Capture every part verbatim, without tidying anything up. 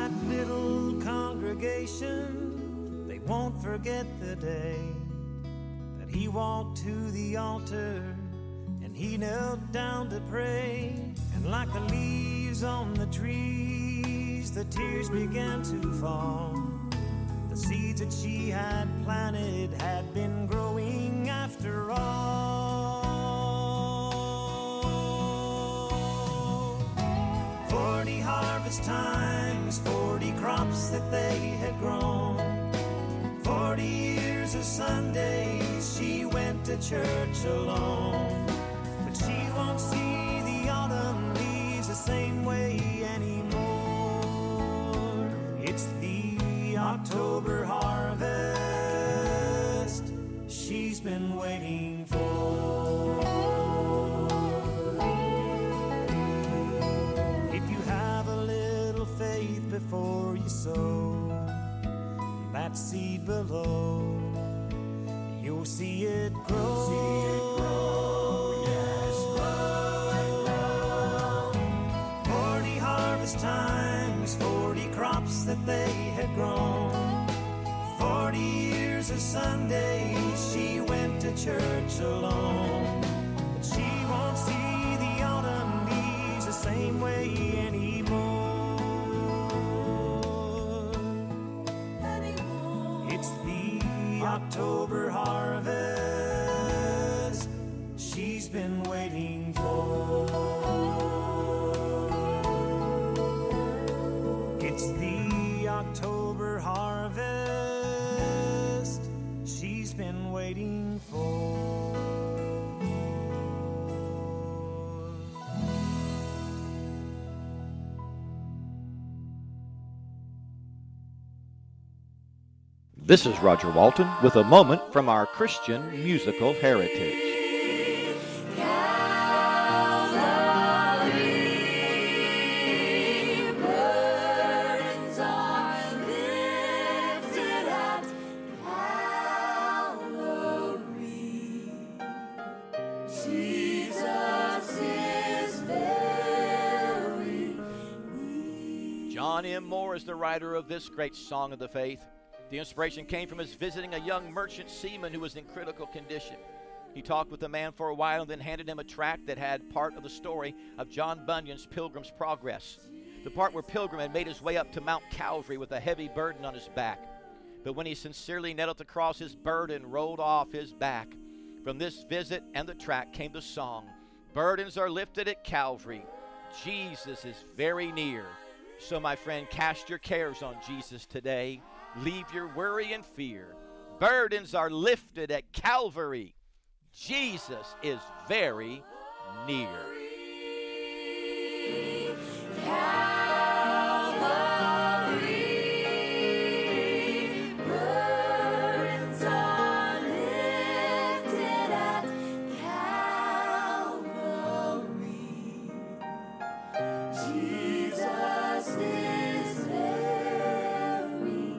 that little congregation, they won't forget the day that he walked to the altar and he knelt down to pray. And like the leaves on the trees, the tears began to fall. The seeds that she had planted had been growing after all. Forty harvest times, forty crops that they had grown. Forty years of Sundays she went to church alone. But she won't see the autumn leaves the same way anymore. It's the October harvest she's been waiting for. If you have a little faith before you sow that seed below, you'll see it grow. See it grow, yes, grow and grow. Forty harvest times, forty crops that they had grown. Forty years of Sundays she went to church alone. But she won't see the autumn leaves the same way anymore. Anymore. It's the October harvest she's been waiting for. It's the October harvest she's been waiting for. This is Roger Walton with a moment from our Christian musical heritage. John M. Moore is the writer of this great song of the faith. The inspiration came from his visiting a young merchant seaman who was in critical condition. He talked with the man for a while and then handed him a tract that had part of the story of John Bunyan's Pilgrim's Progress, the part where Pilgrim had made his way up to Mount Calvary with a heavy burden on his back. But when he sincerely knelt at the cross, his burden rolled off his back. From this visit and the tract came the song, "Burdens are lifted at Calvary. Jesus is very near." So my friend, cast your cares on Jesus today. Leave your worry and fear. Burdens are lifted at Calvary. Jesus is very near. Calvary, burdens are lifted at Calvary. Jesus is very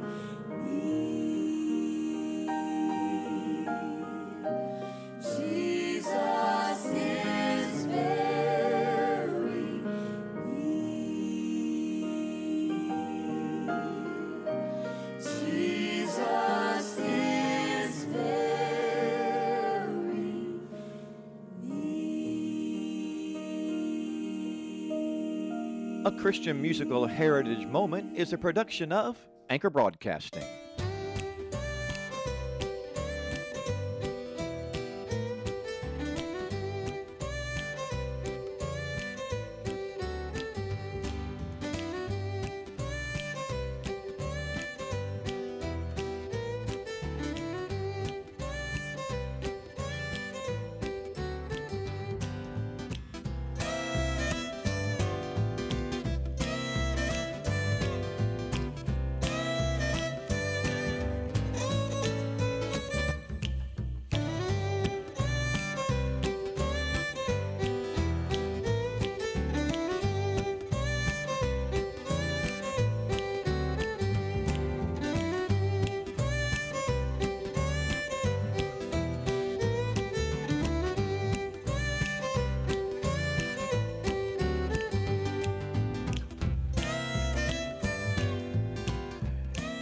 Jesus is very near. Jesus is very near. A Christian musical heritage moment is a production of Anchor Broadcasting.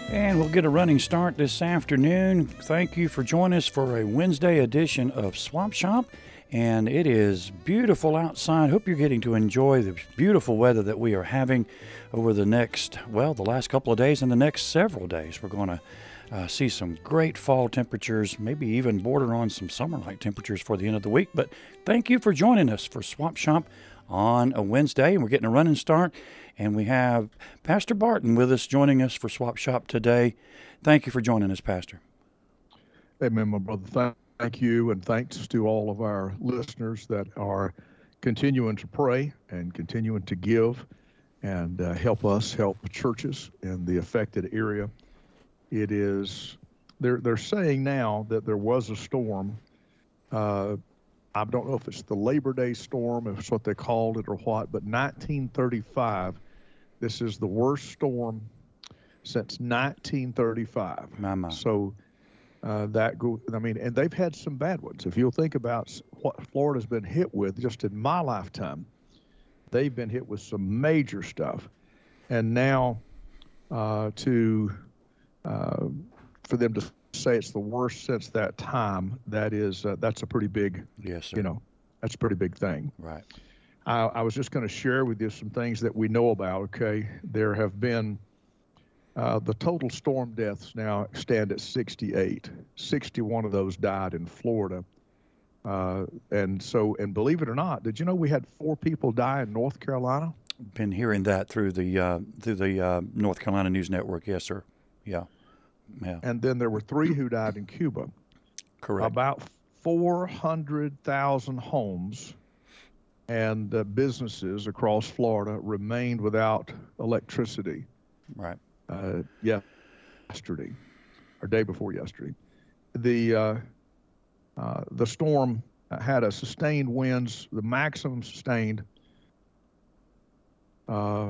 And we'll get a running start this afternoon. Thank you for joining us for a Wednesday edition of Swap Shop. And it is beautiful outside. Hope you're getting to enjoy the beautiful weather that we are having over the next, well, the last couple of days and the next several days. We're going to uh, see some great fall temperatures, maybe even border on some summer-like temperatures for the end of the week. But thank you for joining us for Swap Shop on a Wednesday. And we're getting a running start. And we have Pastor Barton with us, joining us for Swap Shop today. Thank you for joining us, Pastor. Amen, my brother. Thank you, and thanks to all of our listeners that are continuing to pray and continuing to give and uh, help us help churches in the affected area. It is, they're, they're saying now that there was a storm. Uh, I don't know if it's the Labor Day storm, if it's what they called it or what, but nineteen thirty-five, this is the worst storm since nineteen thirty-five. My, my. So uh, that go. I mean, and they've had some bad ones. If you'll think about what Florida's been hit with just in my lifetime, they've been hit with some major stuff. And now uh, to uh, for them to say it's the worst since that time, that is uh, that's a pretty big, yes, sir. you know, that's a pretty big thing. Right. I, I was just going to share with you some things that we know about. Okay, there have been uh, the total storm deaths now stand at sixty-eight. sixty-one of those died in Florida, uh, and so and believe it or not, did you know we had four people die in North Carolina? Been hearing that through the uh, through the uh, North Carolina News Network. Yes, sir. Yeah. Yeah. And then there were three who died in Cuba. Correct. About four hundred thousand homes and uh, businesses across Florida remained without electricity. Right. Uh, yeah, yesterday, or day before yesterday. The uh, uh, the storm had a sustained winds, the maximum sustained. Uh,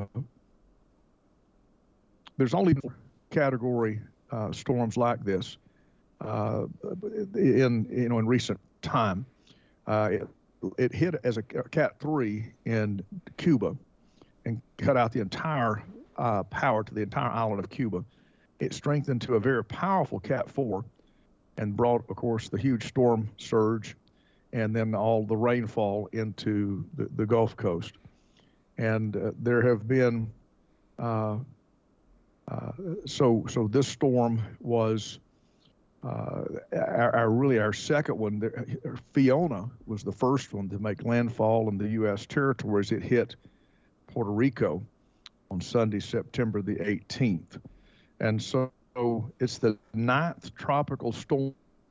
there's only four category uh, storms like this uh, in you know in recent time. Uh, it, it hit as a Cat three in Cuba and cut out the entire uh, power to the entire island of Cuba. It strengthened to a very powerful Cat four and brought, of course, the huge storm surge and then all the rainfall into the, the Gulf Coast. And uh, there have been, uh, uh, so so this storm was uh, our, our really our second one. Fiona was the first one to make landfall in the U S territories. It hit Puerto Rico on Sunday, September the eighteenth. And so it's the ninth tropical storm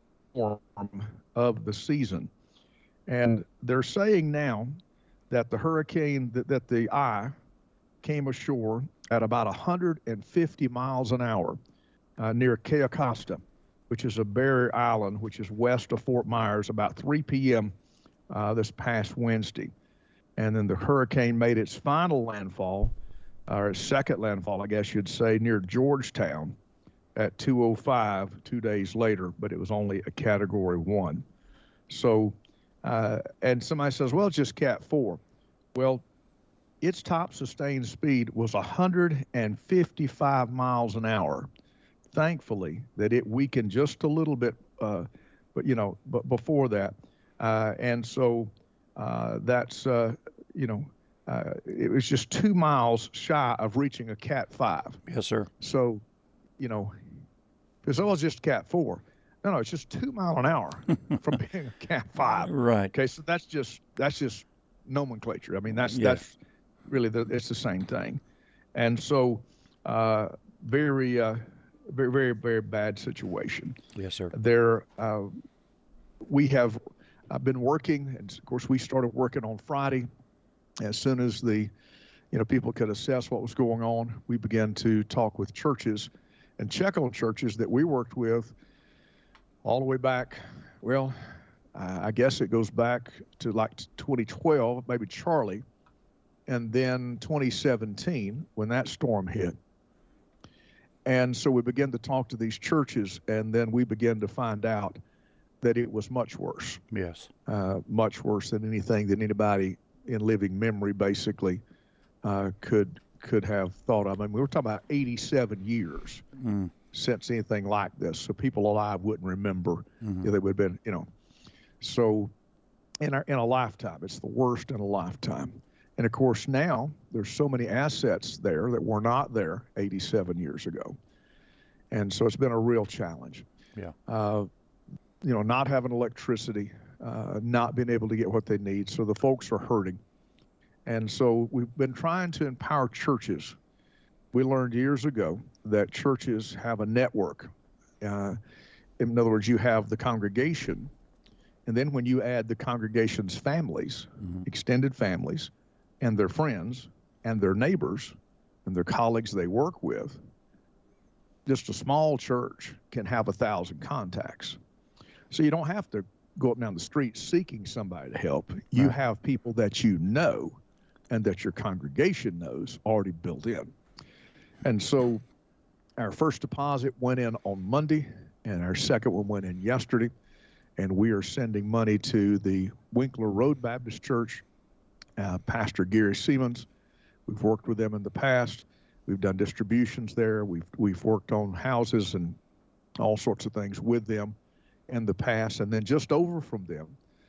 of the season. And they're saying now that the hurricane, that, that the eye came ashore at about one hundred fifty miles an hour uh, near Cayo Costa, which is a barrier island, which is west of Fort Myers, about three p.m. Uh, this past Wednesday. And then the hurricane made its final landfall, or its second landfall, I guess you'd say, near Georgetown at two oh five two days later, but it was only a Category one. So, uh, and somebody says, well, it's just Cat four. Well, its top sustained speed was one hundred fifty-five miles an hour. Thankfully, that it weakened just a little bit, uh, but you know, but before that, uh, and so uh, that's uh, you know, uh, it was just two miles shy of reaching a Cat five. Yes, sir. So, you know, because it was just Cat four. No, no, it's just two mile an hour from being a Cat five. Right. Okay, so that's just that's just nomenclature. I mean, that's Yeah. that's really the, it's the same thing, and so uh, very, uh, very, very, very bad situation. Yes, sir. There, uh, we have uh, been working, and of course, we started working on Friday. As soon as the, you know, people could assess what was going on, we began to talk with churches and check on churches that we worked with all the way back. Well, uh, I guess it goes back to like twenty twelve, maybe Charlie, and then twenty seventeen when that storm hit. And so we began to talk to these churches, and then we began to find out that it was much worse. Yes. Uh, much worse than anything that anybody in living memory basically uh, could could have thought of. I mean, we were talking about eighty-seven years Mm. since anything like this, so people alive wouldn't remember. Mhm. They would have been, you know. So in our in a lifetime, it's the worst in a lifetime. And of course, now there's so many assets there that were not there eighty-seven years ago, and so it's been a real challenge. Yeah. Uh, you know, not having electricity, uh, not being able to get what they need, so the folks are hurting. And so we've been trying to empower churches. We learned years ago that churches have a network. Uh, in other words, you have the congregation, and then when you add the congregation's families, Mhm. extended families, and their friends, and their neighbors, and their colleagues they work with, just a small church can have a thousand contacts. So you don't have to go up and down the street seeking somebody to help. You Right. have people that you know and that your congregation knows already built in. And so our first deposit went in on Monday, and our second one went in yesterday. And we are sending money to the Winkler Road Baptist Church, uh, Pastor Gary Siemens. We've worked with them in the past. We've done distributions there. We've we've worked on houses and all sorts of things with them in the past. And then just over from them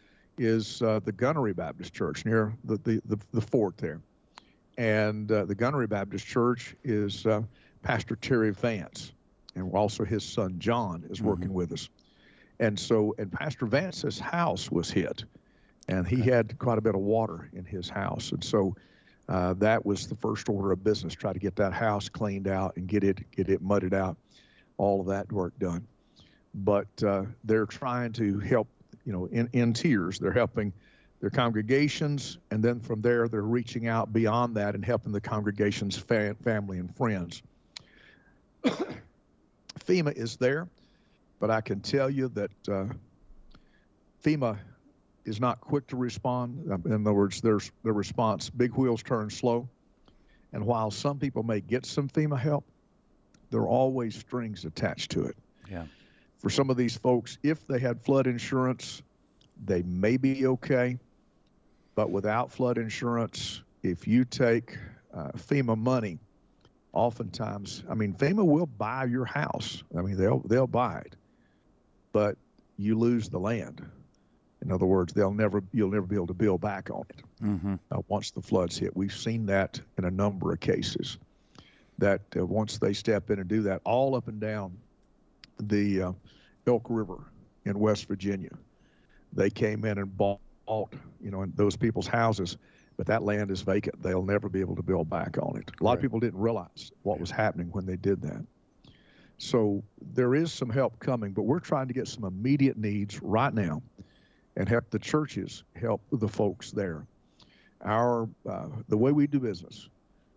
is uh, the Gunnery Baptist Church near the, the, the, the fort there. And uh, the Gunnery Baptist Church is uh, Pastor Terry Vance, and also his son John is working with us. And so, and Pastor Vance's house was hit, and he had quite a bit of water in his house. And so uh, that was the first order of business, try to get that house cleaned out and get it, get it mudded out, all of that work done. But uh, they're trying to help, you know, in, in tears. They're helping their congregations, and then from there, they're reaching out beyond that and helping the congregation's fa- family and friends. FEMA is there, but I can tell you that uh, FEMA is not quick to respond. In other words, there's the response, big wheels turn slow. And while some people may get some FEMA help, there are always strings attached to it. Yeah. For some of these folks, if they had flood insurance, they may be okay. But without flood insurance, if you take uh, FEMA money, oftentimes, I mean, FEMA will buy your house. I mean, they'll they'll buy it, but you lose the land. In other words, they'll never you'll never be able to build back on it Mm-hmm. uh, once the floods hit. We've seen that in a number of cases. That uh, once they step in and do that, all up and down the uh, Elk River in West Virginia, they came in and bought, you know, in those people's houses, but that land is vacant. They'll never be able to build back on it. A lot Right. of people didn't realize what was happening when they did that. So there is some help coming, but we're trying to get some immediate needs right now and help the churches help the folks there. Our uh, the way we do business,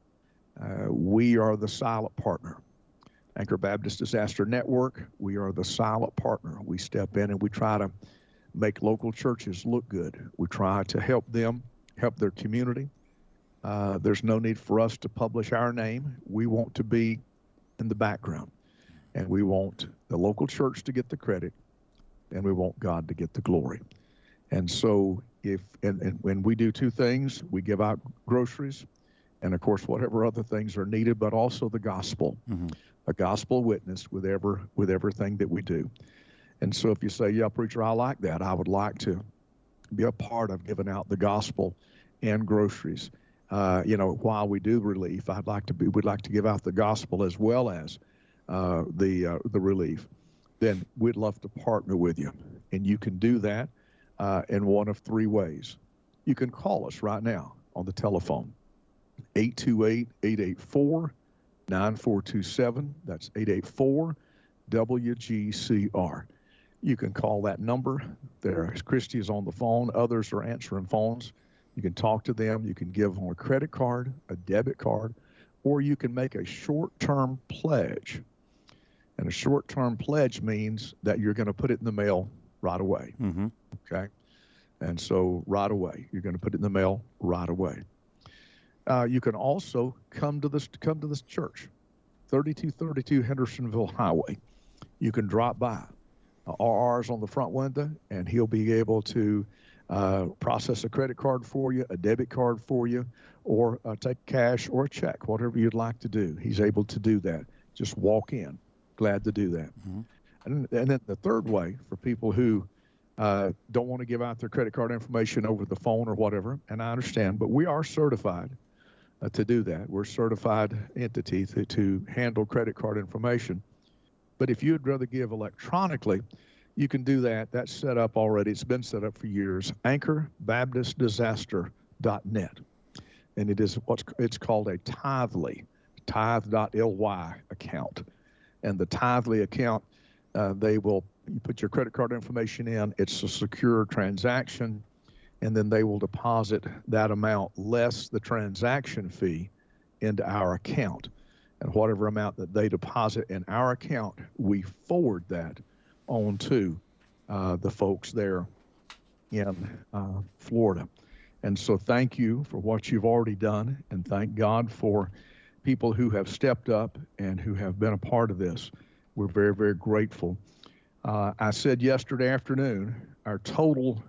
uh, we are the silent partner. Anchor Baptist Disaster Network, we are the silent partner. We step in and we try to make local churches look good. We try to help them, help their community. Uh, there's no need for us to publish our name. We want to be in the background, and we want the local church to get the credit, and we want God to get the glory. And so if and, and when we do two things, we give out groceries, and of course whatever other things are needed, but also the gospel, Mhm. a gospel witness with ever with everything that we do. And so if you say, yeah, preacher, I like that, I would like to be a part of giving out the gospel and groceries. Uh, you know, while we do relief, I'd like to be, we'd like to give out the gospel as well as uh, the uh, the relief. Then we'd love to partner with you. And you can do that uh, in one of three ways. You can call us right now on the telephone, eight two eight, eight eight four, nine four two seven. That's eight eight four W G C R. You can call that number. There, Christy is on the phone. Others are answering phones. You can talk to them. You can give them a credit card, a debit card, or you can make a short-term pledge. And a short-term pledge means that you're going to put it in the mail right away. Mm-hmm. Okay? And so right away, you're going to put it in the mail right away. Uh, you can also come to this come to this church, thirty-two thirty-two Hendersonville Highway. You can drop by. Uh, R R's on the front window, and he'll be able to uh, process a credit card for you, a debit card for you, or uh, take cash or a check, whatever you'd like to do. He's able to do that. Just walk in. Glad to do that. Mm-hmm. And, and then the third way for people who uh, don't want to give out their credit card information over the phone or whatever, and I understand, but we are certified uh, to do that. We're a certified entity to, to handle credit card information. But if you'd rather give electronically, you can do that. That's set up already. It's been set up for years. Anchor Baptist Disaster dot net. And it is what's it's called a Tithely, tithe dot L Y account. And the Tithely account, uh, they will you put your credit card information in. It's a secure transaction, and then they will deposit that amount less the transaction fee into our account. And whatever amount that they deposit in our account, we forward that on to uh, the folks there in uh, Florida. And so thank you for what you've already done, and thank God for people who have stepped up and who have been a part of this. We're very, very grateful. Uh, I said yesterday afternoon, our total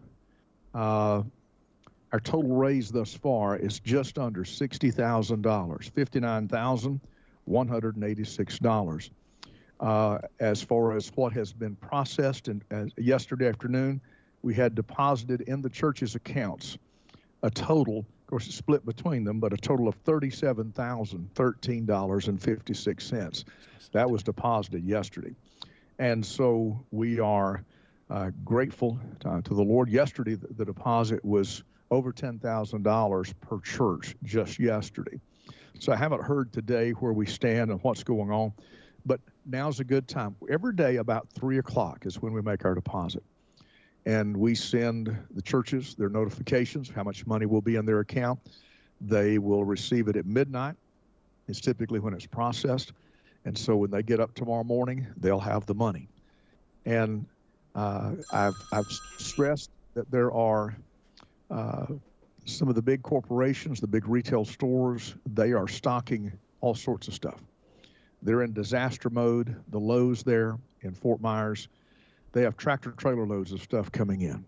uh, our total raise thus far is just under sixty thousand dollars, fifty-nine thousand one hundred eighty-six dollars. Uh, as far as what has been processed, and as yesterday afternoon, we had deposited in the church's accounts a total, of course it's split between them, but a total of thirty-seven thousand thirteen dollars and fifty-six cents. That was deposited yesterday. And so we are uh, grateful to, to the Lord. Yesterday, the, the deposit was over ten thousand dollars per church just yesterday. So I haven't heard today where we stand and what's going on, but now's a good time. Every day about three o'clock is when we make our deposit. And we send the churches their notifications of how much money will be in their account. They will receive it at midnight. It's typically when it's processed. And so when they get up tomorrow morning, they'll have the money. And uh, I've, I've stressed that there are uh, some of the big corporations, the big retail stores, they are stocking all sorts of stuff. They're in disaster mode. The Lowe's there in Fort Myers, they have tractor trailer loads of stuff coming in.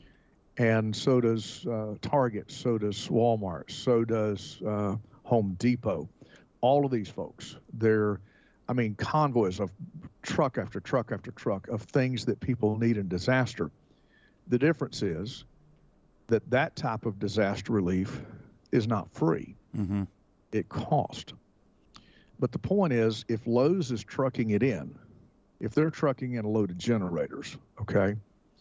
And so does uh, Target, so does Walmart, so does uh, Home Depot. All of these folks, they're, I mean, convoys of truck after truck after truck of things that people need in disaster. The difference is that that type of disaster relief is not free. Mm-hmm. It costs. But the point is, if Lowe's is trucking it in, if they're trucking in a load of generators, okay,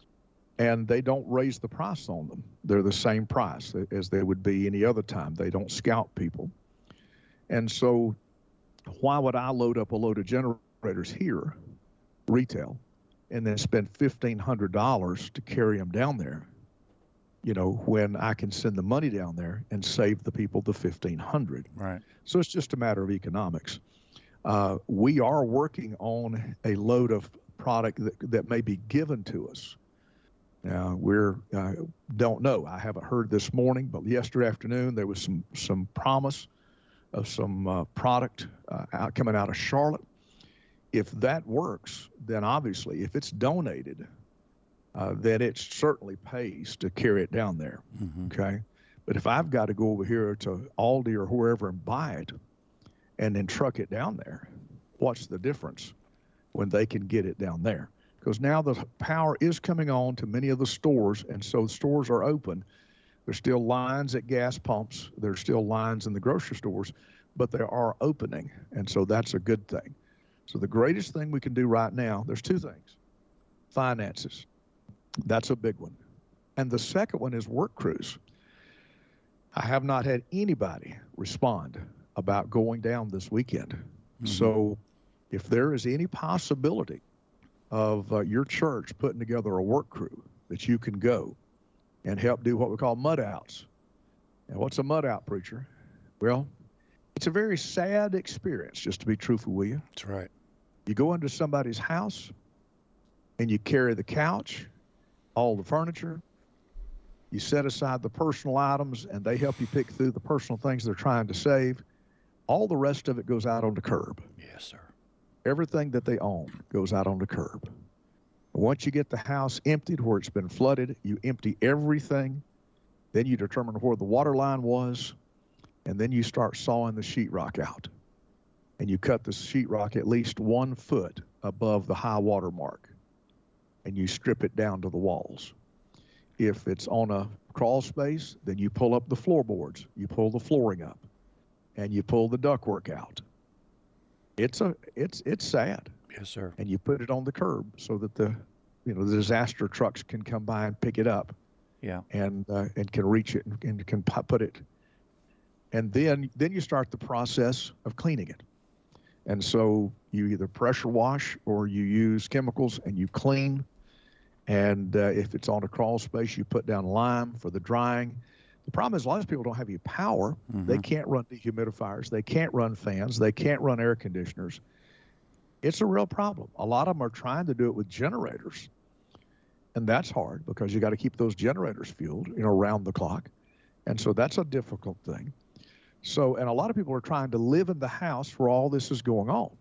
and they don't raise the price on them, they're the same price as they would be any other time. They don't scalp people. And so why would I load up a load of generators here, retail, and then spend fifteen hundred dollars to carry them down there, you know, when I can send the money down there and save the people the fifteen hundred dollars? Right. So it's just a matter of economics. Uh, we are working on a load of product that, that may be given to us. Now, we're uh, don't know. I haven't heard this morning, but yesterday afternoon there was some some promise of some uh, product uh, out, coming out of Charlotte. If that works, then obviously, if it's donated, uh, then it certainly pays to carry it down there. Mm-hmm. Okay, but if I've got to go over here to Aldi or wherever and buy it, and then truck it down there, what's the difference when they can get it down there? Because now the power is coming on to many of the stores, and so the stores are open. There's still lines at gas pumps. There's still lines in the grocery stores, but they are opening, and so that's a good thing. So the greatest thing we can do right now, there's two things. Finances. That's a big one. And the second one is work crews. I have not had anybody respond about going down this weekend. Mm-hmm. So if there is any possibility of uh, your church putting together a work crew that you can go and help do what we call mud outs. And what's a mud out, preacher? Well, it's a very sad experience, just to be truthful with you. That's right. You go into somebody's house and you carry the couch, all the furniture, you set aside the personal items, and they help you pick through the personal things they're trying to save. All the rest of it goes out on the curb. Yes, sir. Everything that they own goes out on the curb. Once you get the house emptied where it's been flooded, you empty everything. Then you determine where the water line was, and then you start sawing the sheetrock out. And you cut the sheetrock at least one foot above the high water mark, and you strip it down to the walls. If it's on a crawl space, then you pull up the floorboards, you pull the flooring up, and you pull the ductwork out. It's a it's it's sad. Yes, sir. And you put it on the curb so that the you know the disaster trucks can come by and pick it up. Yeah. And uh, and can reach it and, and can pu- put it. And then then you start the process of cleaning it. And so you either pressure wash or you use chemicals and you clean. And uh, if it's on a crawl space, you put down lime for the drying. The problem is a lot of people don't have any power. Mm-hmm. They can't run dehumidifiers. They can't run fans. They can't run air conditioners. It's a real problem. A lot of them are trying to do it with generators. And that's hard because you got to keep those generators fueled, you know, around the clock. And so that's a difficult thing. So, and a lot of people are trying to live in the house where all this is going on.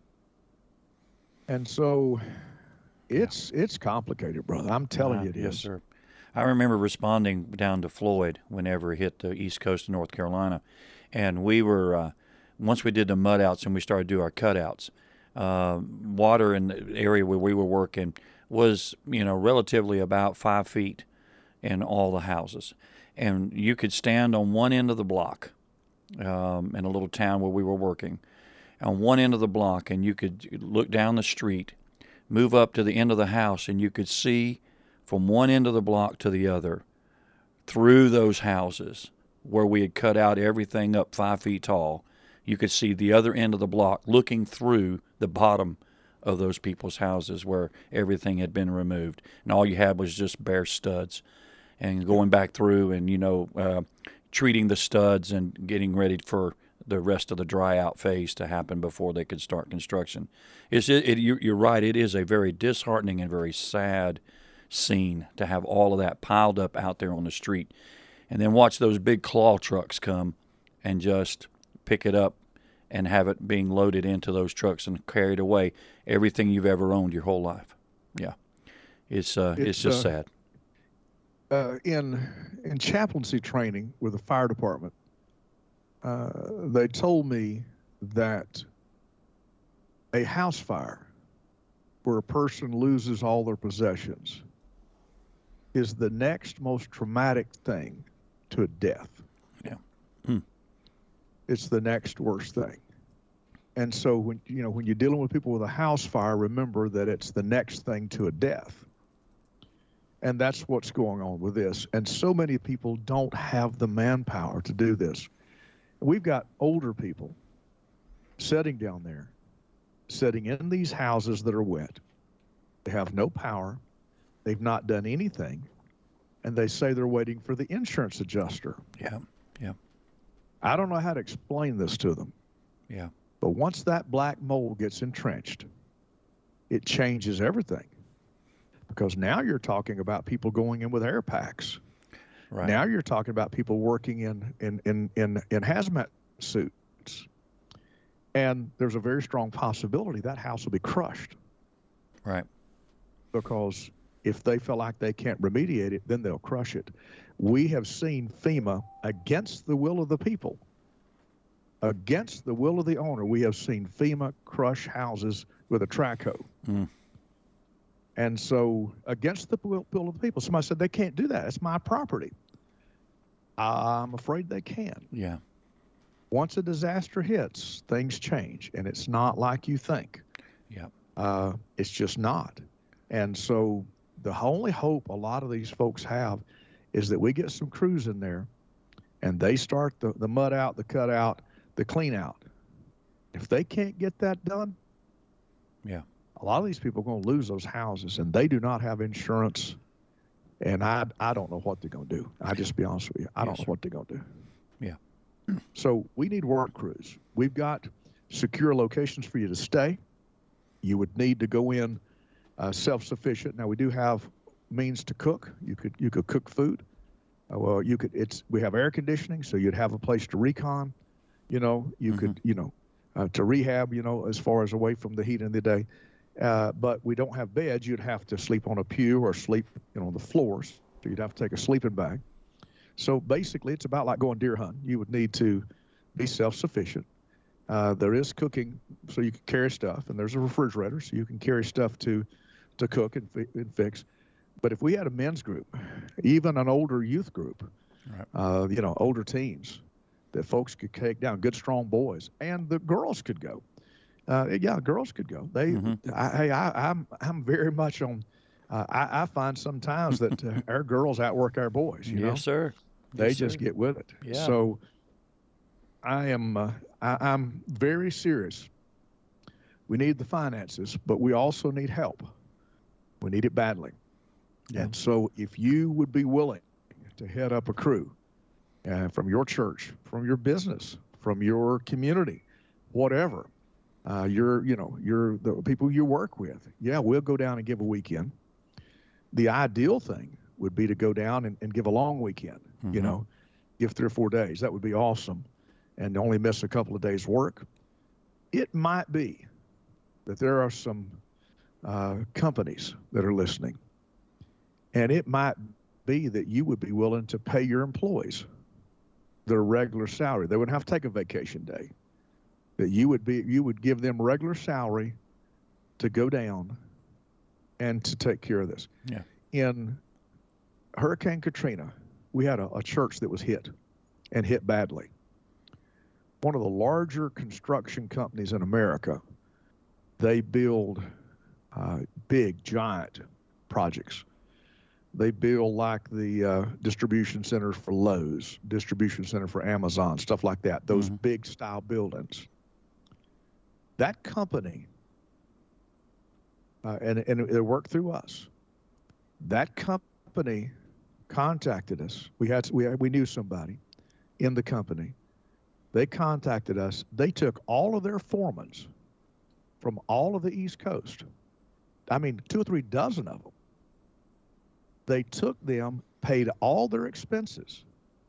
And so it's it's complicated, brother. I'm telling Uh, you it yes, is. sir. I remember responding down to Floyd whenever it hit the east coast of North Carolina. And we were, uh, once we did the mud outs and we started to do our cutouts, uh, water in the area where we were working was, you know, relatively about five feet in all the houses. And you could stand on one end of the block um, in a little town where we were working, on one end of the block, and you could look down the street, move up to the end of the house, and you could see from one end of the block to the other through those houses where we had cut out everything up five feet tall. You could see the other end of the block looking through the bottom of those people's houses where everything had been removed, and all you had was just bare studs. And going back through and, you know, uh, treating the studs and getting ready for the rest of the dry out phase to happen before they could start construction. It's, it, it, you're right, it is a very disheartening and very sad scene to have all of that piled up out there on the street. And then watch those big claw trucks come and just pick it up and have it being loaded into those trucks and carried away, everything you've ever owned your whole life. Yeah, it's uh, it's, It's, just uh, sad. Uh, in in chaplaincy training with the fire department, uh, they told me that a house fire where a person loses all their possessions is the next most traumatic thing to a death. Yeah. Hmm. It's the next worst thing. And so when you know when you're dealing with people with a house fire, remember that it's the next thing to a death. And that's what's going on with this. And so many people don't have the manpower to do this. We've got older people sitting down there, sitting in these houses that are wet. They have no power. They've not done anything. And they say they're waiting for the insurance adjuster. Yeah, yeah, I don't know how to explain this to them. yeah. But once that black mold gets entrenched, it changes everything. Because now you're talking about people going in with air packs. Right. Now you're talking about people working in, in, in, in, in hazmat suits. And there's a very strong possibility that house will be crushed. Right. Because if they feel like they can't remediate it, then they'll crush it. We have seen FEMA, against the will of the people, against the will of the owner, we have seen FEMA crush houses with a track hoe. Mm. And so, against the will will of the people, somebody said they can't do that. It's my property. I'm afraid they can. Yeah. Once a disaster hits, things change, and it's not like you think. Yeah. Uh, it's just not. And so, the only hope a lot of these folks have is that we get some crews in there, and they start the, the mud out, the cut out, the clean out. If they can't get that done, Yeah. a lot of these people are going to lose those houses, and they do not have insurance. And I, I don't know what they're going to do. I just be honest with you. I Yes, don't know sir. what they're going to do. Yeah. So we need work crews. We've got secure locations for you to stay. You would need to go in uh, self-sufficient. Now we do have means to cook. You could you could cook food. Uh, well, you could. It's we have air conditioning, so you'd have a place to recon. You know, you Mhm. could you know uh, to rehab. You know, as far as away from the heat in the day. Uh, but we don't have beds. You'd have to sleep on a pew or sleep, you know, on the floors. So you'd have to take a sleeping bag. So basically, it's about like going deer hunting. You would need to be self-sufficient. Uh, there is cooking, so you can carry stuff, and there's a refrigerator, so you can carry stuff to, to cook and, fi- and fix. But if we had a men's group, even an older youth group, Right. uh, you know, older teens, that folks could take down, good, strong boys, and the girls could go. Uh, yeah, girls could go. They, Mhm. I, hey, I, I'm, I'm very much on. Uh, I, I find sometimes that uh, our girls outwork our boys. You yes, know, sir. they Yes, just sir. get with it. Yeah. So, I am, uh, I, I'm very serious. We need the finances, but we also need help. We need it badly. Yeah. And so, if you would be willing to head up a crew uh, from your church, from your business, from your community, whatever. Uh, you're, you know, you're the people you work with. Yeah, we'll go down and give a weekend. The ideal thing would be to go down and, and give a long weekend, you Mhm. know, give three or four days. That would be awesome. And only miss a couple of days' work. It might be that there are some uh, companies that are listening. And it might be that you would be willing to pay your employees their regular salary. They wouldn't have to take a vacation day. That you would be, you would give them regular salary to go down and to take care of this. Yeah. In Hurricane Katrina, we had a, a church that was hit and hit badly. One of the larger construction companies in America, they build uh, big, giant projects. They build like the uh, distribution centers for Lowe's, distribution center for Amazon, stuff like that, those Mhm. big style buildings. That company, uh, and, and it worked through us. That company contacted us. We had we we knew somebody in the company. They contacted us. They took all of their foremans from all of the East Coast. I mean, two or three dozen of them. They took them, paid all their expenses,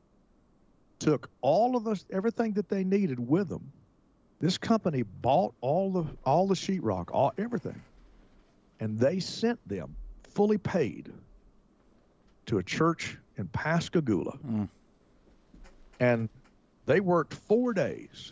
took all of the everything that they needed with them. This company bought all the all the sheetrock, all everything, and they sent them fully paid to a church in Pascagoula. Mm. And they worked four days.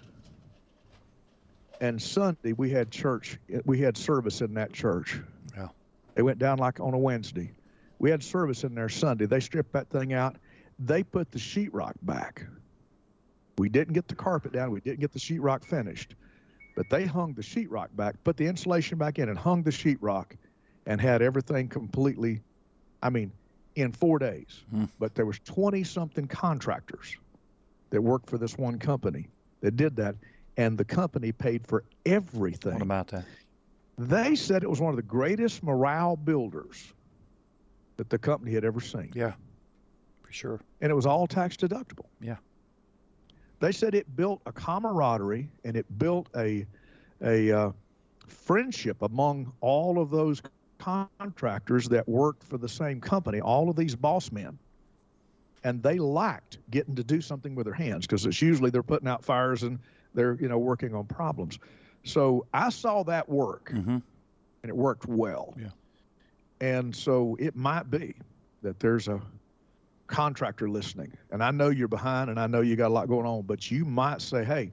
And Sunday we had church, we had service in that church. Yeah. They went down like on a Wednesday. We had service in there Sunday. They stripped that thing out. They put the sheetrock back. We didn't get the carpet down. We didn't get the sheetrock finished. But they hung the sheetrock back, put the insulation back in, and hung the sheetrock and had everything completely, I mean, in four days. Hmm. But there was twenty-something contractors that worked for this one company that did that, and the company paid for everything. What about that? They said it was one of the greatest morale builders that the company had ever seen. Yeah, for sure. And it was all tax deductible. Yeah. They said it built a camaraderie and it built a a uh, friendship among all of those contractors that worked for the same company, all of these boss men. And they liked getting to do something with their hands because it's usually they're putting out fires and they're, you know, working on problems. So I saw that work Mm-hmm. and it worked well. Yeah. And so it might be that there's a contractor listening. And I know you're behind and I know you got a lot going on, but you might say, hey,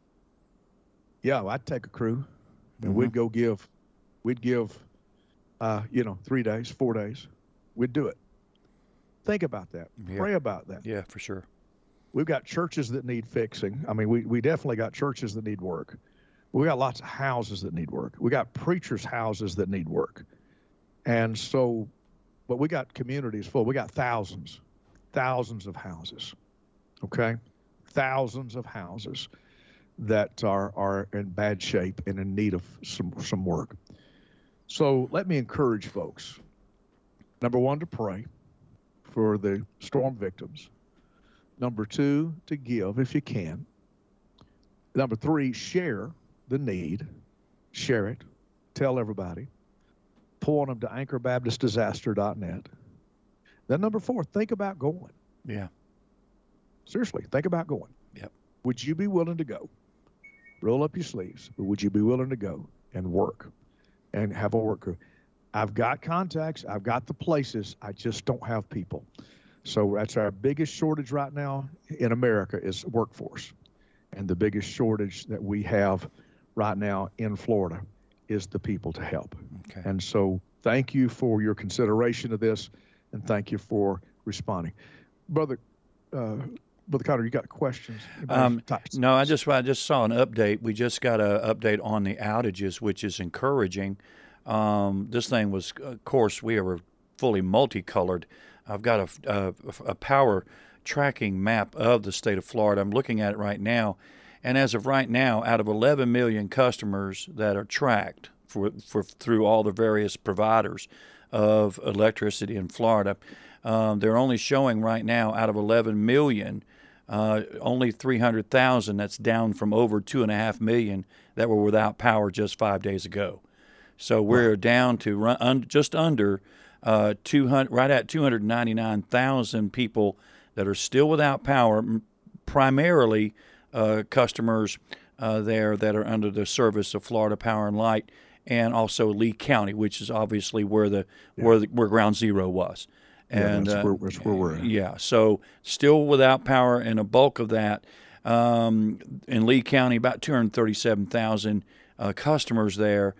yeah, I'd take a crew and Mhm. we'd go give, we'd give, uh, you know, three days, four days. We'd do it. Think about that. Yeah. Pray about that. Yeah, for sure. We've got churches that need fixing. I mean, we, we definitely got churches that need work. We got lots of houses that need work. We got preachers' houses that need work. And so, but we got communities full. We got thousands, thousands of houses, okay? Thousands of houses that are, are in bad shape and in need of some, some work. So let me encourage folks, number one, to pray for the storm victims. Number two, to give if you can. Number three, share the need. Share it. Tell everybody. Point them to anchor baptist disaster dot net. Then number four, think about going. Yeah. Seriously, think about going. Yep. Would you be willing to go? Roll up your sleeves, but would you be willing to go and work? and have a work crew. I've got contacts. I've got the places. I just don't have people. So that's our biggest shortage right now in America is workforce. And the biggest shortage that we have right now in Florida is the people to help. Okay. And so thank you for your consideration of this, and thank you for responding. Brother, uh, Brother Cotter, you got questions? Um, no, I just I just saw an update. We just got an update on the outages, which is encouraging. Um, this thing was, of course, we were fully multicolored. I've got a, a, a power tracking map of the state of Florida. I'm looking at it right now. And as of right now, out of eleven million customers that are tracked for, for through all the various providers of electricity in Florida, um, they're only showing right now out of eleven million, uh, only three hundred thousand. That's down from over two and a half million that were without power just five days ago. So we're down to run, un, just under uh, two hundred, right at two hundred ninety-nine thousand people that are still without power, primarily uh, customers uh, there that are under the service of Florida Power and Light, and also Lee County, which is obviously where the yeah. where the, where Ground Zero was. And yeah, that's, uh, where, that's where we're at. Yeah, so still without power, and a bulk of that um, in Lee County, about two hundred thirty-seven thousand uh, customers there.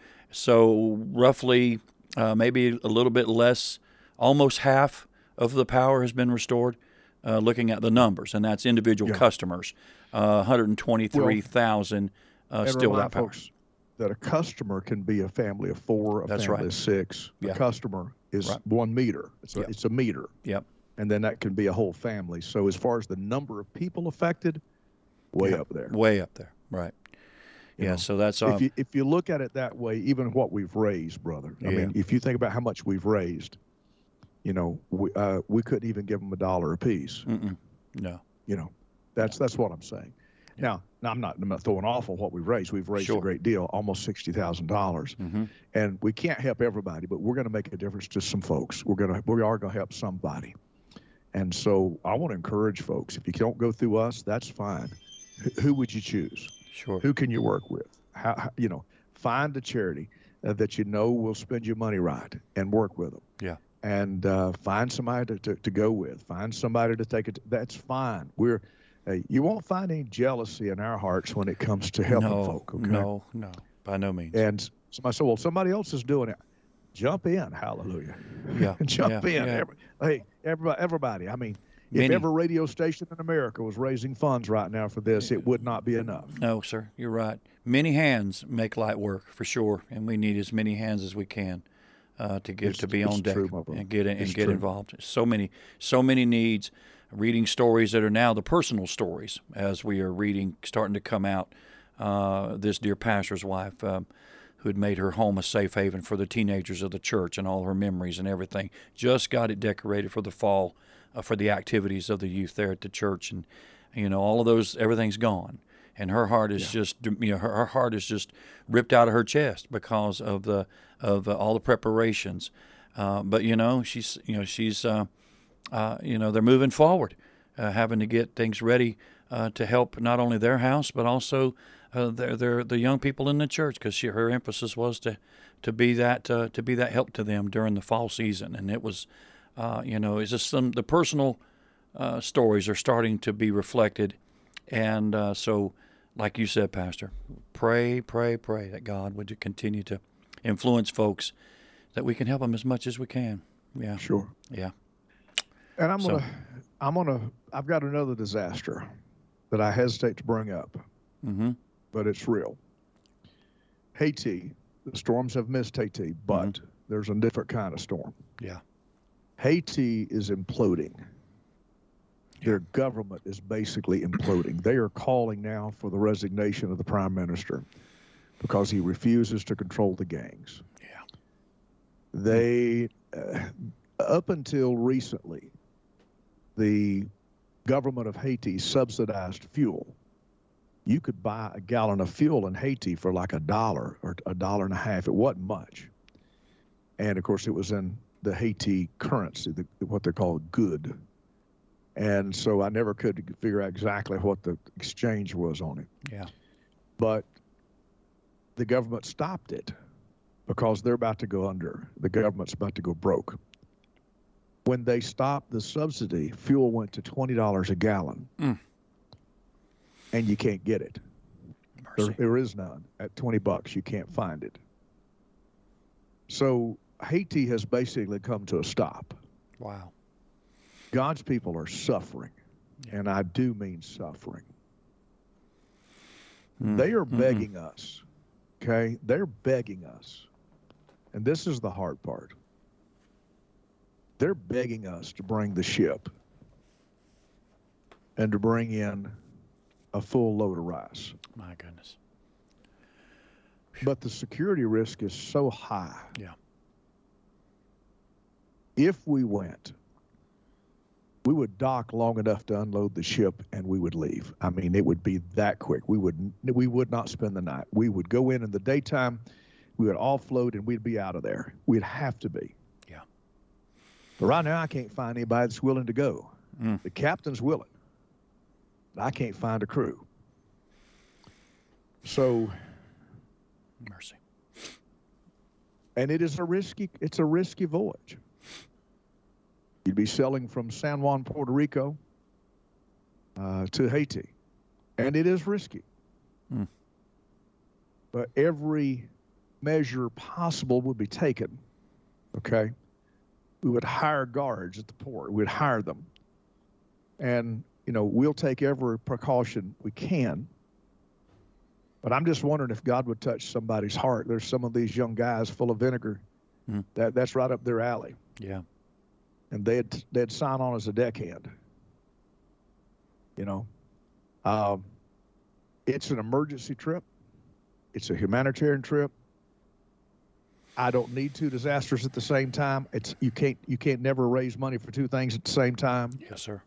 So roughly, uh, maybe a little bit less, almost half of the power has been restored. Uh, looking at the numbers, and that's individual yeah. customers, uh, one hundred twenty-three thousand uh, still without power. Folks that a customer can be a family of four, a that's family right. of six. Yeah. A customer is right. one meter. It's a, yep. it's a meter. Yep. And then that can be a whole family. So as far as the number of people affected, way yep. up there. Way up there, right. You yeah, know, so that's... Um, if, you, if you look at it that way, even what we've raised, brother, I yeah. mean, if you think about how much we've raised, you know, we, uh, we couldn't even give them a dollar apiece. Mm-mm. No. You know, that's no. that's what I'm saying. Yeah. Now, now I'm not I'm not throwing off on what we've raised. We've raised sure. a great deal, almost sixty thousand dollars, mm-hmm. and we can't help everybody, but we're going to make a difference to some folks. We're gonna we are going to help somebody, and so I want to encourage folks. If you don't go through us, that's fine. H- who would you choose? Sure. Who can you work with? How, how you know? Find a charity uh, that you know will spend your money right, and work with them. Yeah. And uh, find somebody to, to, to go with. Find somebody to take it. That's fine. We're uh, you won't find any jealousy in our hearts when it comes to helping no, folk. Okay? No, no, by no means. And somebody said, "Well, somebody else is doing it." Jump in, hallelujah! Yeah, jump yeah, in. Yeah. Every, hey, everybody, everybody. I mean, Many. if every radio station in America was raising funds right now for this, it would not be enough. No, sir, you're right. Many hands make light work for sure, and we need as many hands as we can. Uh, to get it's, to be on deck true, and get in, and it's get true. involved. So many, so many needs. Reading stories that are now the personal stories as we are reading, starting to come out. Uh, this dear pastor's wife, um, who had made her home a safe haven for the teenagers of the church and all her memories and everything, just got it decorated for the fall, uh, for the activities of the youth there at the church, and you know all of those, everything's gone. And her heart is yeah. just, you know, her, her heart is just ripped out of her chest because of the of uh, all the preparations. Uh, but you know, she's, you know, she's, uh, uh, you know, they're moving forward, uh, having to get things ready uh, to help not only their house but also uh, their, their the young people in the church, because she her emphasis was to to be that uh, to be that help to them during the fall season. And it was, uh, you know, it's just some the personal uh, stories are starting to be reflected. And uh, so, like you said, Pastor, pray, pray, pray that God would continue to influence folks, that we can help them as much as we can. Yeah. Sure. Yeah. And I'm So- gonna, I'm gonna, I've got another disaster that I hesitate to bring up, Mm-hmm. but it's real. Haiti, the storms have missed Haiti, but Mm-hmm. there's a different kind of storm. Yeah. Haiti is imploding. Their government is basically imploding. They are calling now for the resignation of the prime minister because he refuses to control the gangs. Yeah. They, uh, up until recently, the government of Haiti subsidized fuel. You could buy a gallon of fuel in Haiti for like a dollar or a dollar and a half. It wasn't much. And of course, it was in the Haiti currency, the, what they call good. And so I never could figure out exactly what the exchange was on it. Yeah. But the government stopped it because they're about to go under. The government's about to go broke. When they stopped the subsidy, fuel went to twenty dollars a gallon, Mm. and you can't get it. There, Mercy. there is none. At twenty bucks, you can't find it. So Haiti has basically come to a stop. Wow. God's people are suffering, Yeah. and I do mean suffering. Mm. They are Mm-mm. begging us, okay? They're begging us. And this is the hard part. They're begging us to bring the ship and to bring in a full load of rice. My goodness. But the security risk is so high. Yeah. If we went, we would dock long enough to unload the ship and we would leave. I mean, it would be that quick. We would we would not spend the night. We would go in in the daytime, we would offload, and we'd be out of there. We'd have to be. Yeah. But right now, I can't find anybody that's willing to go. Mm. The captain's willing, but I can't find a crew. So, Mercy. and it is a risky, it's a risky voyage. You'd be sailing from San Juan, Puerto Rico uh, to Haiti, and it is risky. Mm. But every measure possible would be taken, okay? We would hire guards at the port. We'd hire them. And, you know, we'll take every precaution we can. But I'm just wondering if God would touch somebody's heart. There's some of these young guys full of vinegar. Mm. That, that's right up their alley. Yeah. And they'd, they'd sign on as a deckhand. You know? Um, it's an emergency trip. It's a humanitarian trip. I don't need two disasters at the same time. It's you can't you can't never raise money for two things at the same time. Yes, sir.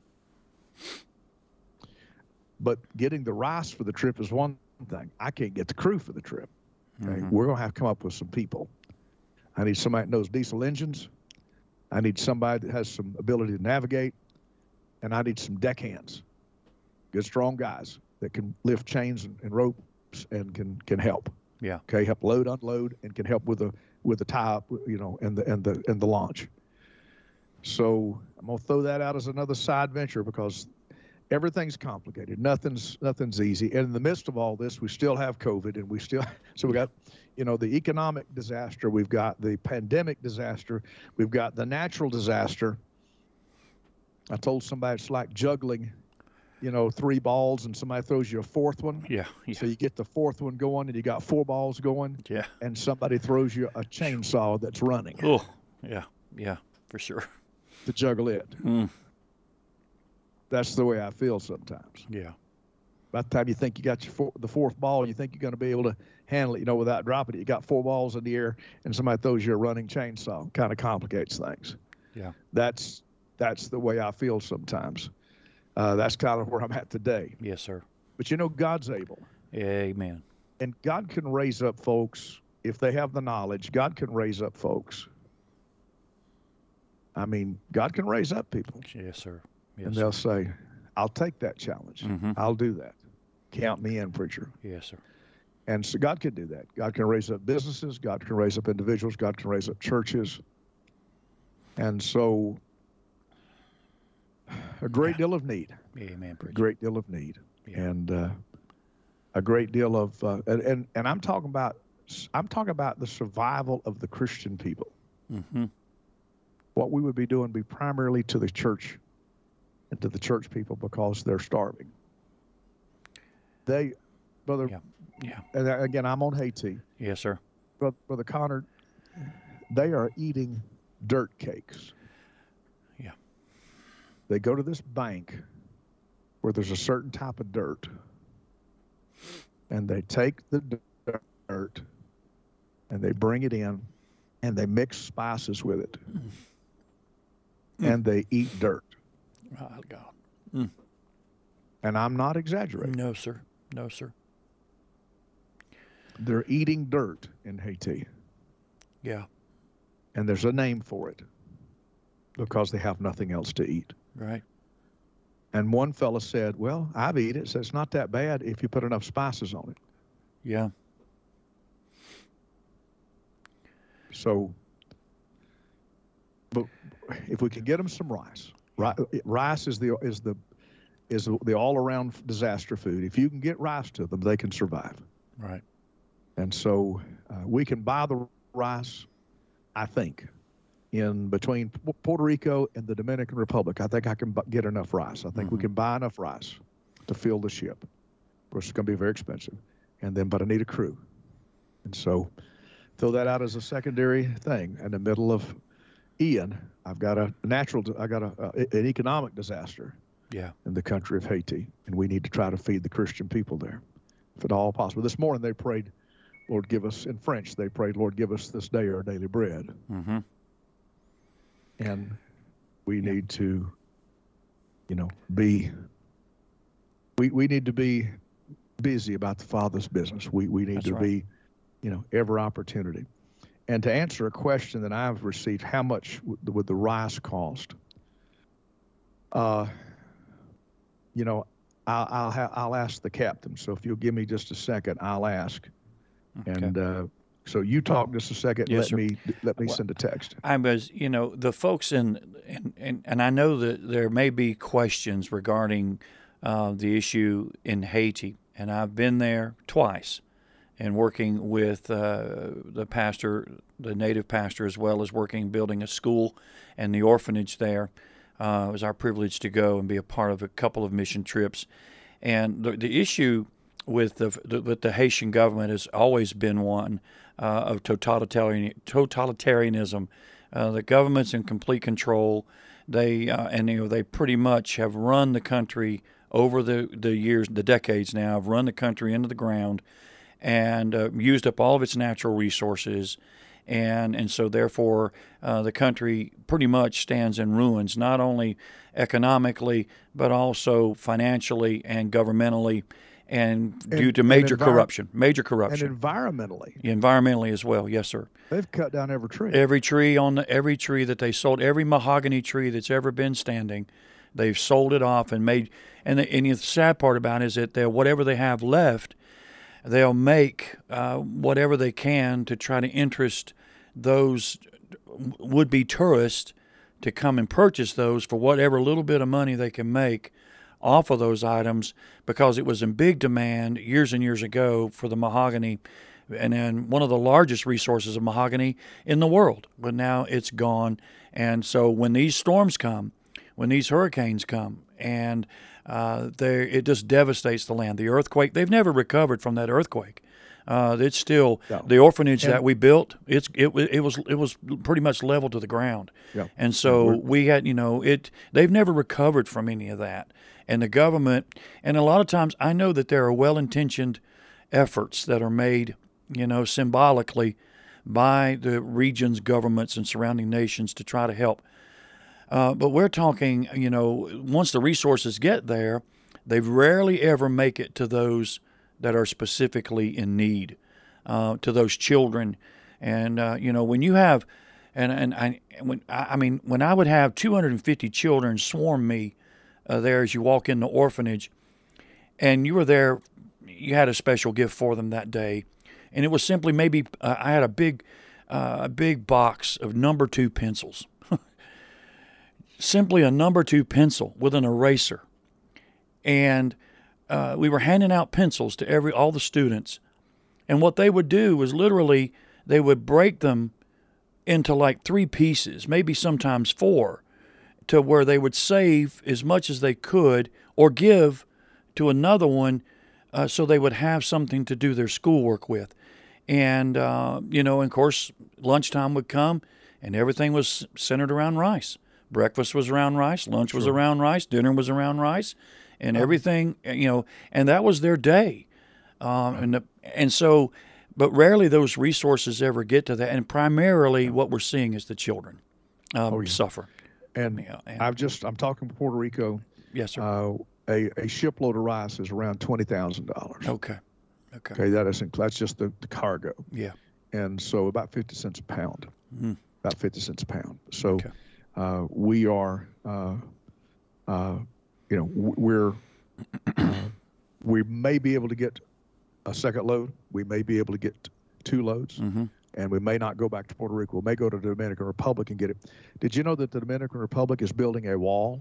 But getting the rice for the trip is one thing. I can't get the crew for the trip. Okay? Mhm. We're gonna have to come up with some people. I need somebody that knows diesel engines. I need somebody that has some ability to navigate, and I need some deckhands, good strong guys that can lift chains and, and ropes and can can help. Yeah. Okay, help load, unload, and can help with the with the tie up, you know, and the and the and the launch. So I'm gonna throw that out as another side venture because everything's complicated. Nothing's nothing's easy. And in the midst of all this, we still have COVID, and we still so we got, you know, the economic disaster, we've got the pandemic disaster, we've got the natural disaster. I told somebody it's like juggling, you know, three balls and somebody throws you a fourth one. Yeah. Yeah. So you get the fourth one going and you got four balls going. Yeah. And somebody throws you a chainsaw that's running Oh. Yeah. Yeah. For sure. to juggle it. Mm. That's the way I feel sometimes. Yeah. By the time you think you got your four, the fourth ball, you think you're going to be able to handle it, you know, without dropping it. You got four balls in the air and somebody throws you a running chainsaw. Kind of complicates things. Yeah. That's that's the way I feel sometimes. Uh, that's kind of where I'm at today. Yes, sir. But you know, God's able. Amen. And God can raise up folks if they have the knowledge. God can raise up folks. I mean, God can raise up people. Yes, sir. Yes, And sir. they'll say, I'll take that challenge. Mhm. I'll do that. Count me in, preacher. Yes, sir. And so God can do that. God can raise up businesses. God can raise up individuals. God can raise up churches. And so a great Yeah. deal of need, Amen. a Preacher. great deal of need. Yeah. And uh, a great deal of, uh, and, and, and I'm talking about, I'm talking about the survival of the Christian people. Mm-hmm. What we would be doing would be primarily to the church and to the church people because they're starving. They, Brother, Yeah. Yeah. and again, I'm on Haiti. Yes, sir. Brother, Brother Connor, they are eating dirt cakes. Yeah. They go to this bank where there's a certain type of dirt, and they take the dirt and they bring it in and they mix spices with it, and they eat dirt. Oh, God. And I'm not exaggerating. No, sir. No, sir. They're eating dirt in Haiti, Yeah. and there's a name for it because they have nothing else to eat. Right. And one fella said, well, I've eaten it, so it's not that bad if you put enough spices on it. Yeah. So, but if we can get them some rice, ri- rice is the is the is the all-around disaster food. If you can get rice to them, they can survive. Right. And so uh, we can buy the rice, I think, in between P- Puerto Rico and the Dominican Republic. I think I can bu- get enough rice. I think Mm-hmm. we can buy enough rice to fill the ship. Of course, it's going to be very expensive. And then, but I need a crew. And so throw that out as a secondary thing. In the middle of Ian, I've got a natural, I got a, a, an economic disaster Yeah. in the country of Haiti, and we need to try to feed the Christian people there, if at all possible. This morning they prayed, Lord, give us, in French, they prayed, Lord, give us this day our daily bread. Mm-hmm. And we need to, you know, be, we, we need to be busy about the Father's business. We, we need That's to right. be, you know, every opportunity. And to answer a question that I've received, how much would, would the rice cost? Uh, you know, I'll I'll, ha- I'll ask the captain. So if you'll give me just a second, I'll ask. Okay. And uh, so you talk just a second. Yes, let sir. me let me Well, send a text. I was, you know, the folks in, and, and, and I know that there may be questions regarding uh, the issue in Haiti, and I've been there twice and working with uh, the pastor, the native pastor, as well as working, building a school and the orphanage there. Uh, it was our privilege to go and be a part of a couple of mission trips. And the, the issue with the, the with the Haitian government has always been one uh, of totalitarian, totalitarianism. Uh, the government's in complete control. They uh, and you know they pretty much have run the country over the, the years, the decades now. Have run the country into the ground and uh, used up all of its natural resources. And and so therefore uh, the country pretty much stands in ruins, not only economically but also financially and governmentally, and, due to and major envir- corruption, major And corruption, environmentally, environmentally as well. Yes, sir. they've cut down every tree. Every tree on the every tree that they sold, every mahogany tree that's ever been standing, they've sold it off and made. And the, and the sad part about it is that they whatever they have left, they'll make uh, whatever they can to try to interest those would-be tourists to come and purchase those for whatever little bit of money they can make off of those items, because it was in big demand years and years ago for the mahogany, and then one of the largest resources of mahogany in the world. But now it's gone. And so when these storms come, when these hurricanes come, and uh, they it just devastates the land. The earthquake, they've never recovered from that earthquake. Uh, it's still No. the orphanage And- that we built. It's it wa- it was it was pretty much level to the ground. Yeah. And so we had, you know, it. They've never recovered from any of that. And the government, and a lot of times, I know that there are well-intentioned efforts that are made, you know, symbolically by the region's governments and surrounding nations to try to help. Uh, but we're talking, you know, once the resources get there, they rarely ever make it to those that are specifically in need, uh, to those children. And, uh, you know, when you have, and, and I, when, I I mean, when I would have two hundred fifty children swarm me uh, there as you walk in the orphanage, and you were there, you had a special gift for them that day. And it was simply maybe, uh, I had a big, uh, a big box of number two pencils. Simply a number two pencil with an eraser. And uh, we were handing out pencils to every all the students. And what they would do was literally they would break them into like three pieces, maybe sometimes four, to where they would save as much as they could or give to another one uh, so they would have something to do their schoolwork with. And, uh, you know, and of course, lunchtime would come and everything was centered around rice. Breakfast was around rice, lunch was around rice, dinner was around rice, and everything, you know, and that was their day. Um, and, the, and so, but rarely those resources ever get to that. And primarily what we're seeing is the children um, Oh, yeah. suffer. And Yeah, and- I've just, I'm talking Puerto Rico. Yes, sir. Uh, a, a shipload of rice is around twenty thousand dollars. Okay. Okay. Okay, that isn't, that's just the, the cargo. Yeah. And so about fifty cents a pound. Mhm. About fifty cents a pound. So Okay. uh, we are, uh, uh, you know, w- we're, uh, we may be able to get a second load. We may be able to get two loads. Mhm. and we may not go back to Puerto Rico. We may go to the Dominican Republic and get it. Did you know that the Dominican Republic is building a wall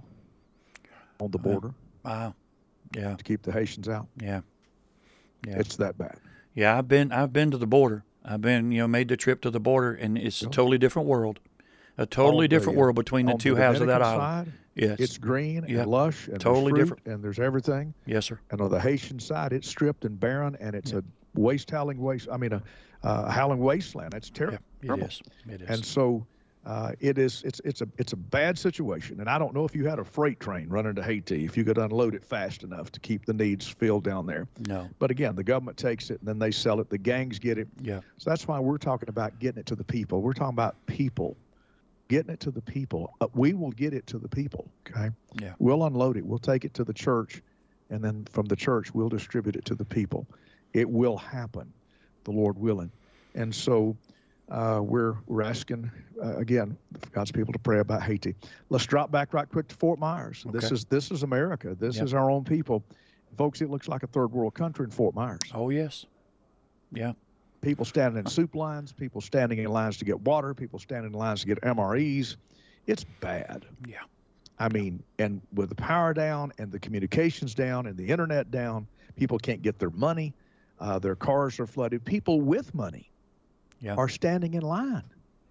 on the border Wow. Yeah. to keep the Haitians out? Yeah. Yeah. It's that bad. Yeah, I've been I've been to the border. I've been, you know, made the trip to the border, and it's a totally different world. A totally On different the, world between the on two halves of that Dominican island. side, Yes. it's green Yep. and lush and Totally there's fruit different. and there's everything. Yes, sir. And on the Haitian side, it's stripped and barren, and it's Yep. a waste howling waste. I mean, a, a howling wasteland. It's ter- Yeah, it terrible. is. It is. And so uh, it is. It's it's a it's a bad situation. And I don't know if you had a freight train running to Haiti, if you could unload it fast enough to keep the needs filled down there. No. But again, the government takes it and then they sell it. The gangs get it. Yeah. So that's why we're talking about getting it to the people. We're talking about people, getting it to the people. Uh, we will get it to the people. Okay. Yeah. We'll unload it. We'll take it to the church, and then from the church, we'll distribute it to the people. It will happen, the Lord willing. And so uh, we're we're asking uh, again for God's people to pray about Haiti. Let's drop back right quick to Fort Myers. This Okay. is this is America. This Yep. is our own people, folks. It looks like a third world country in Fort Myers. Oh, yes. Yeah. People standing in soup lines, people standing in lines to get water, people standing in lines to get M R Es. It's bad. Yeah. I mean, and with the power down and the communications down and the internet down, people can't get their money. Uh, their cars are flooded. People with money Yeah. are standing in line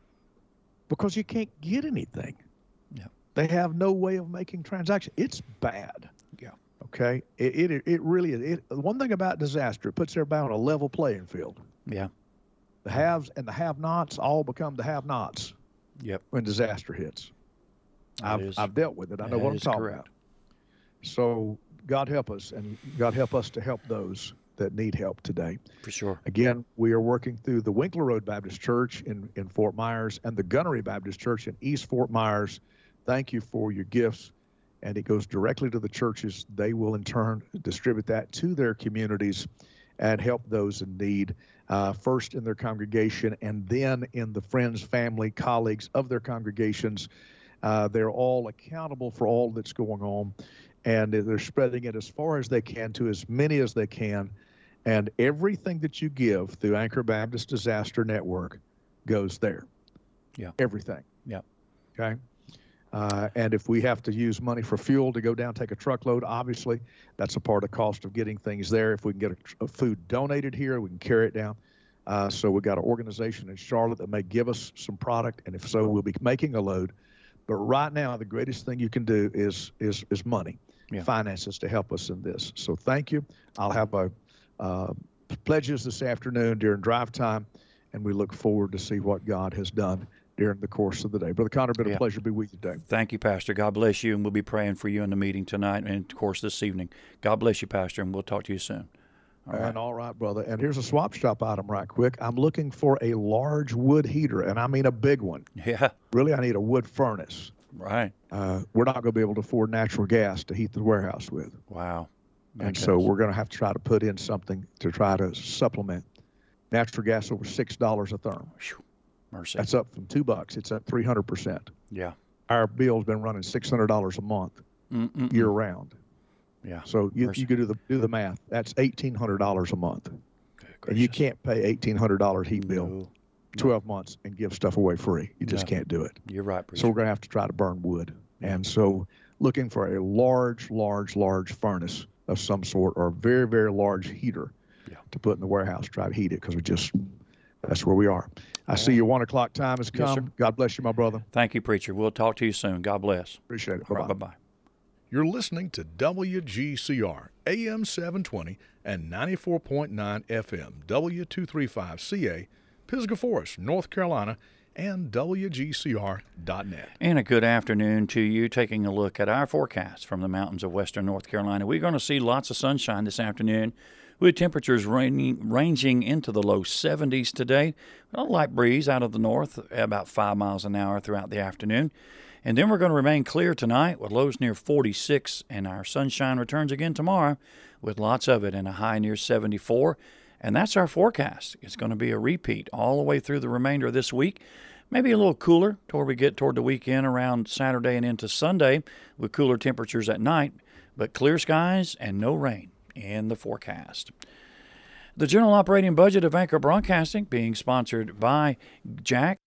because you can't get anything. Yeah. They have no way of making transactions. It's bad. Yeah. Okay. It it, it really is. It, one thing about disaster, it puts everybody on a level playing field. Yeah. The haves and the have-nots all become the have-nots Yep. when disaster hits. That I've, is- I've dealt with it. I know that what I'm is talking correct. about. So God help us, and God help us to help those that need help today. For sure. Again, we are working through the Winkler Road Baptist Church in, in Fort Myers and the Gunnery Baptist Church in East Fort Myers. Thank you for your gifts. And it goes directly to the churches. They will, in turn, distribute that to their communities and help those in need, uh, first in their congregation and then in the friends, family, colleagues of their congregations. Uh, they're all accountable for all that's going on, and they're spreading it as far as they can to as many as they can. And everything that you give through Anchor Baptist Disaster Network goes there. Yeah. Everything. Yeah. Okay. Uh, and if we have to use money for fuel to go down, take a truckload, obviously, that's a part of the cost of getting things there. If we can get a, a food donated here, we can carry it down. Uh, so we've got an organization in Charlotte that may give us some product, and if so, we'll be making a load. But right now, the greatest thing you can do is is is money, Yeah. finances to help us in this. So thank you. I'll have a uh, pledges this afternoon during drive time, and we look forward to see what God has done during the course of the day. Brother Connor, been Yeah. a pleasure to be with you today. Thank you, Pastor. God bless you, and we'll be praying for you in the meeting tonight and, of course, this evening. God bless you, Pastor, and we'll talk to you soon. All right. And all right, brother. And here's a swap shop item right quick. I'm looking for a large wood heater, and I mean a big one. Yeah, Really, I need a wood furnace. right. Uh, we're not going to be able to afford natural gas to heat the warehouse with. Wow. And Makes so sense. we're going to have to try to put in something to try to supplement. Natural gas over six dollars a therm. Phew. Mercy. That's up from two bucks. It's up three hundred percent. Yeah. Our bill's been running six hundred dollars a month Mm-mm-mm. year round. Yeah. So you, Mercy. you could do the do the math. That's eighteen hundred dollars a month. Good And you gracious. can't pay eighteen hundred dollars heat bill No, twelve months and give stuff away free. You just No. can't do it. you're right, So preacher. we're going to have to try to burn wood. And so looking for a large, large, large furnace of some sort or a very, very large heater Yeah. to put in the warehouse, try to heat it because we just, that's where we are. I see your one o'clock time has Yes, come. sir. God bless you, my brother. Thank you, preacher. We'll talk to you soon. God bless. Appreciate it. All right, Bye-bye. bye-bye. You're listening to W G C R, A M seven twenty and ninety-four point nine F M, W two thirty-five C A, Pisgah Forest, North Carolina, and W G C R dot net. And a good afternoon to you. Taking a look at our forecast from the mountains of western North Carolina. We're going to see lots of sunshine this afternoon with temperatures ranging, ranging into the low seventies today. A light breeze out of the north, about five miles an hour throughout the afternoon. And then we're going to remain clear tonight with lows near forty-six, and our sunshine returns again tomorrow with lots of it and a high near seventy-four. And that's our forecast. It's going to be a repeat all the way through the remainder of this week. Maybe a little cooler toward we get toward the weekend around Saturday and into Sunday with cooler temperatures at night, but clear skies and no rain in the forecast. The general operating budget of Anchor Broadcasting being sponsored by Jack